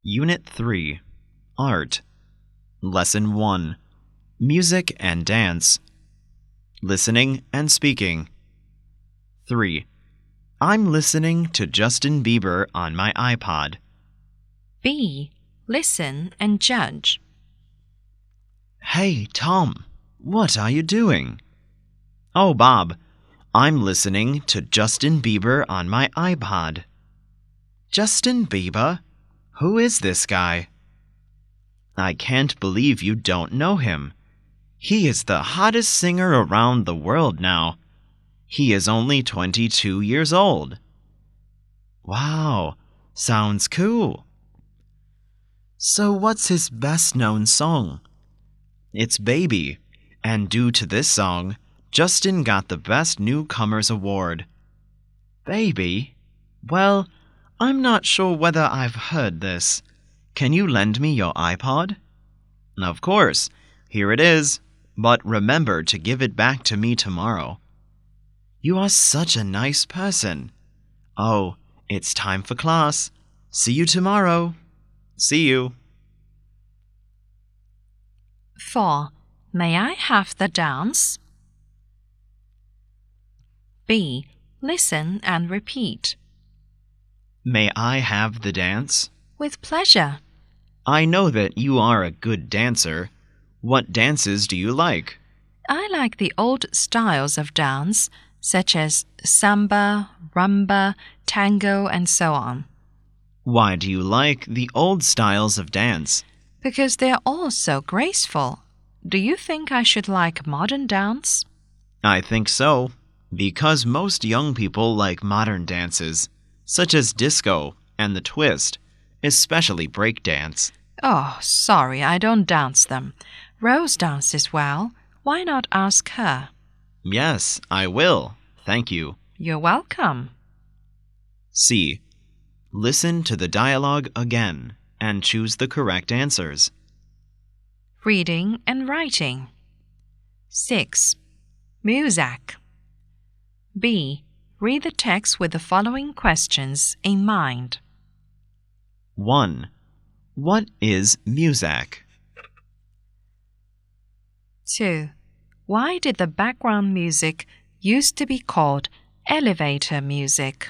Unit 3 Art Lesson 1 Music and Dance Listening and Speaking 3. I'm listening to Justin Bieber on my iPod. B. Listen and judge. Hey, Tom, what are you doing? Oh, Bob, I'm listening to Justin Bieber on my iPod. Justin Bieber? Who is this guy? I can't believe you don't know him. He is the hottest singer around the world now. He is only 22 years old. Wow, sounds cool. So what's his best-known song? It's Baby, and due to this song, Justin got the Best Newcomers Award. Baby? Well, I'm not sure whether I've heard this. Can you lend me your iPod? Of course. Here it is. But remember to give it back to me tomorrow. You are such a nice person. Oh, it's time for class. See you tomorrow. See you. 4. May I have the dance? B. Listen and repeat. May I have the dance? With pleasure. I know that you are a good dancer. What dances do you like? I like the old styles of dance, such as samba, rumba, tango, and so on. Why do you like the old styles of dance? Because they are all so graceful. Do you think I should like modern dance? I think so, because most young people like modern dances, such as disco and the twist, especially breakdance. Oh, sorry, I don't dance them. Rose dances well. Why not ask her? Yes, I will. Thank you. You're welcome. C. Listen to the dialogue again and choose the correct answers. Reading and writing. 6. Music. B. Read the text with the following questions in mind. 1. What is music? 2. Why did the background music used to be called elevator music?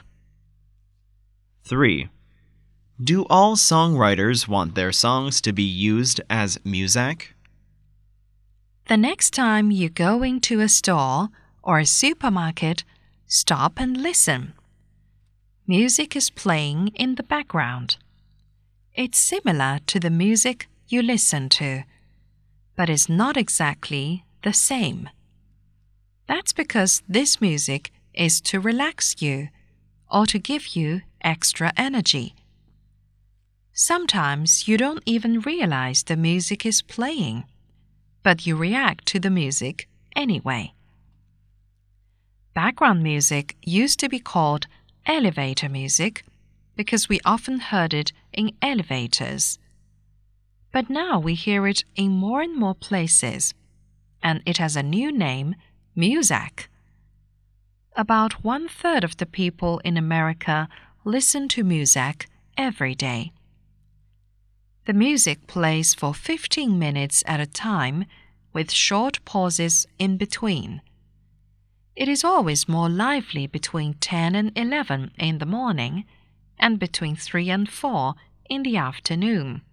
3. Do all songwriters want their songs to be used as music? The next time you go into a store or a supermarket, stop and listen. Music is playing in the background. It's similar to the music you listen to, but it's not exactly the same. That's because this music is to relax you or to give you extra energy. Sometimes you don't even realize the music is playing, but you react to the music anyway. Background music used to be called elevator music because we often heard it in elevators. But now we hear it in more and more places, and it has a new name, Muzak. About 1/3 of the people in America listen to Muzak every day. The music plays for 15 minutes at a time, with short pauses in between. It is always more lively between 10 and 11 in the morning, and between 3 and 4 in the afternoon.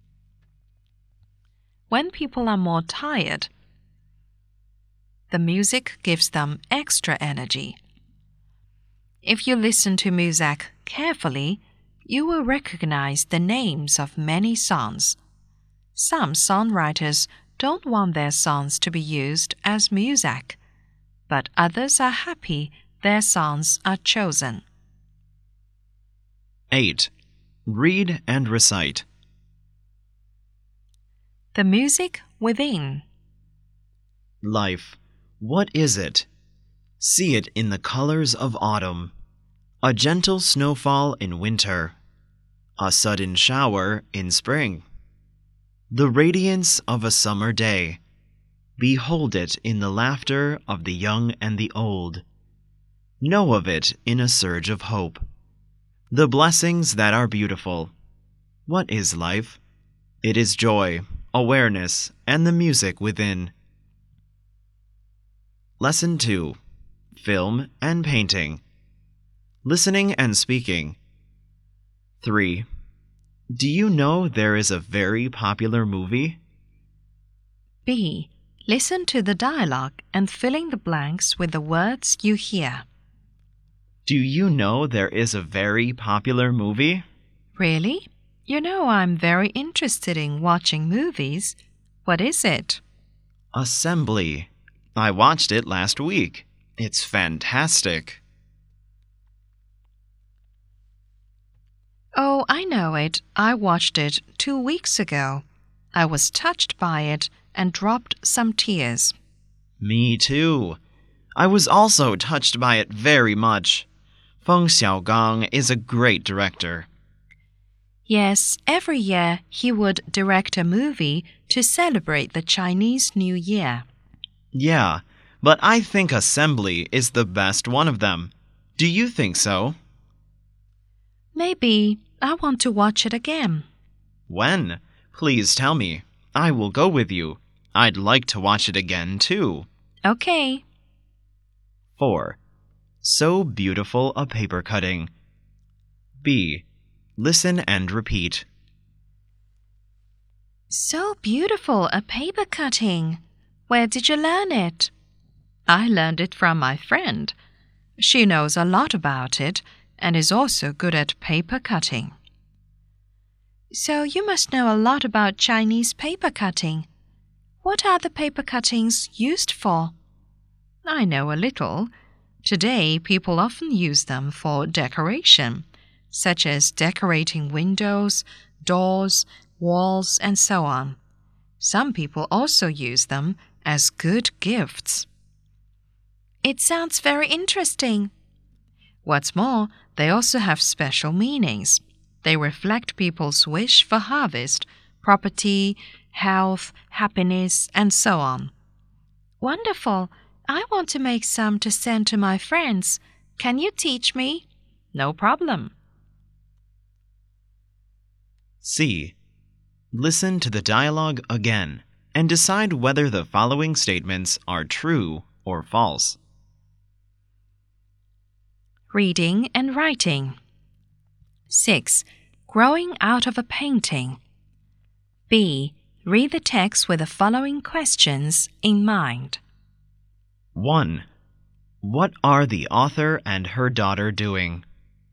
When people are more tired, the music gives them extra energy. If you listen to music carefully, you will recognize the names of many songs. Some songwriters don't want their songs to be used as music, but others are happy their songs are chosen. 8. Read and recite. The music within. Life. What is it? See it in the colors of autumn. A gentle snowfall in winter. A sudden shower in spring. The radiance of a summer day. Behold it in the laughter of the young and the old. Know of it in a surge of hope. The blessings that are beautiful. What is life? It is joy, awareness, and the music within. Lesson 2. Film and painting. Listening and speaking. 3. Do you know there is a very popular movie? B. Listen to the dialogue and fill in the blanks with the words you hear. Do you know there is a very popular movie? Really? You know I'm very interested in watching movies. What is it? Assembly. I watched it last week. It's fantastic. Oh, I know it. I watched it 2 weeks ago. I was touched by it and dropped some tears. Me too. I was also touched by it very much. Feng Xiaogang is a great director. Yes, every year he would direct a movie to celebrate the Chinese New Year. Yeah, but I think Assembly is the best one of them. Do you think so? Maybe I want to watch it again. When? Please tell me. I will go with you. I'd like to watch it again, too. Okay. 4. So beautiful a paper cutting. B. Listen and repeat. So beautiful a paper cutting. Where did you learn it? I learned it from my friend. She knows a lot about it and is also good at paper cutting. So you must know a lot about Chinese paper cutting. What are the paper cuttings used for? I know a little. Today, people often use them for decoration, such as decorating windows, doors, walls, and so on. Some people also use them as good gifts. It sounds very interesting. What's more, they also have special meanings. They reflect people's wish for harvest, property, health, happiness, and so on. Wonderful! I want to make some to send to my friends. Can you teach me? No problem. C. Listen to the dialogue again and decide whether the following statements are true or false. Reading and writing. 6. Growing out of a painting. B. Read the text with the following questions in mind. 1. What are the author and her daughter doing?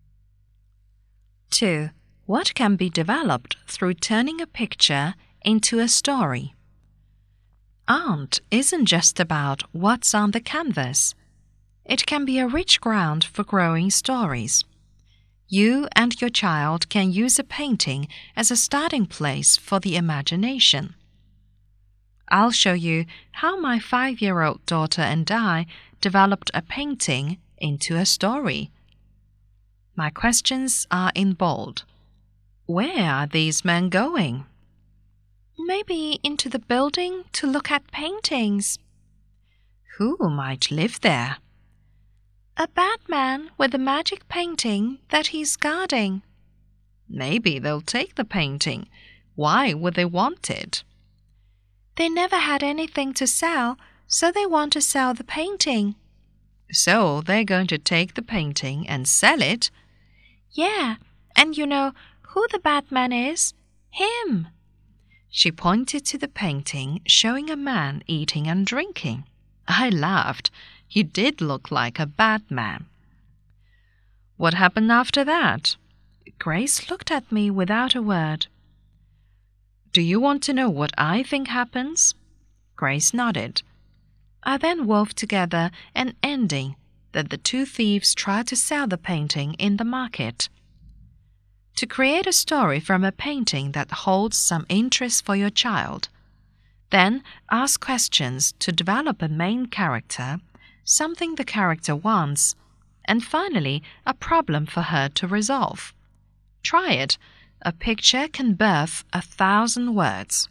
2. What can be developed through turning a picture into a story? Art isn't just about what's on the canvas. It can be a rich ground for growing stories. You and your child can use a painting as a starting place for the imagination. I'll show you how my 5-year-old daughter and I developed a painting into a story. My questions are in bold. Where are these men going? Maybe into the building to look at paintings. Who might live there? A bad man with a magic painting that he's guarding. Maybe they'll take the painting. Why would they want it? They never had anything to sell, so they want to sell the painting. So they're going to take the painting and sell it? Yeah, and you know who the bad man is? Him. She pointed to the painting showing a man eating and drinking. I laughed. He did look like a bad man. What happened after that? Grace looked at me without a word. Do you want to know what I think happens? Grace nodded. I then wove together an ending that the two thieves tried to sell the painting in the market. To create a story from a painting that holds some interest for your child. Then ask questions to develop a main character, something the character wants, and finally a problem for her to resolve. Try it. A picture can birth 1,000 words.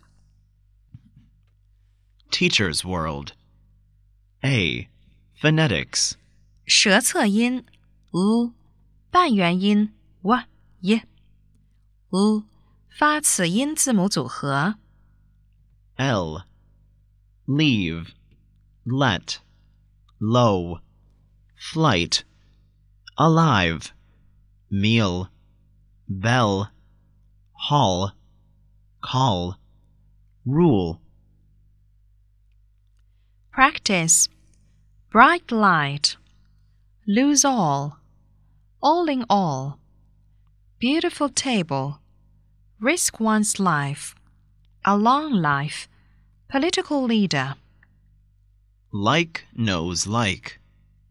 Teacher's World. A. Phonetics. 舌侧音 半元音 y 发此音字母组合 L. Leave, let, low, flight, alive, meal, bell, hall, call, rule. Practice. Bright light. Lose all in all. Beautiful table. Risk one's life. A long life. Political leader. Like knows like.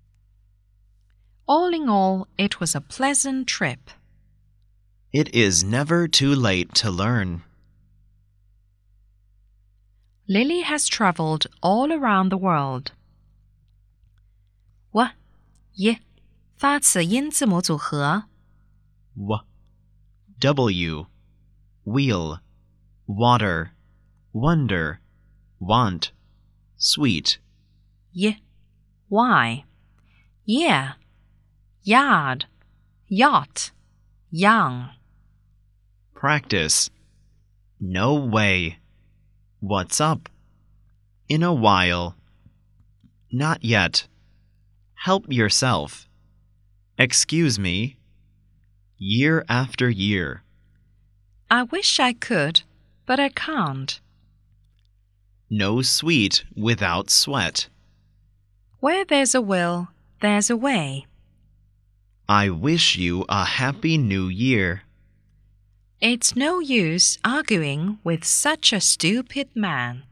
All in all, it was a pleasant trip. It is never too late to learn. Lily has traveled all around the world. W, y, 发此音字母组合 W, W, wheel, water, wonder, want, sweet. y, y, yeah, yard, yacht, young. Practice. No way. What's up? In a while. Not yet. Help yourself. Excuse me. Year after year. I wish I could, but I can't. No sweet without sweat. Where there's a will, there's a way. I wish you a happy new year. It's no use arguing with such a stupid man.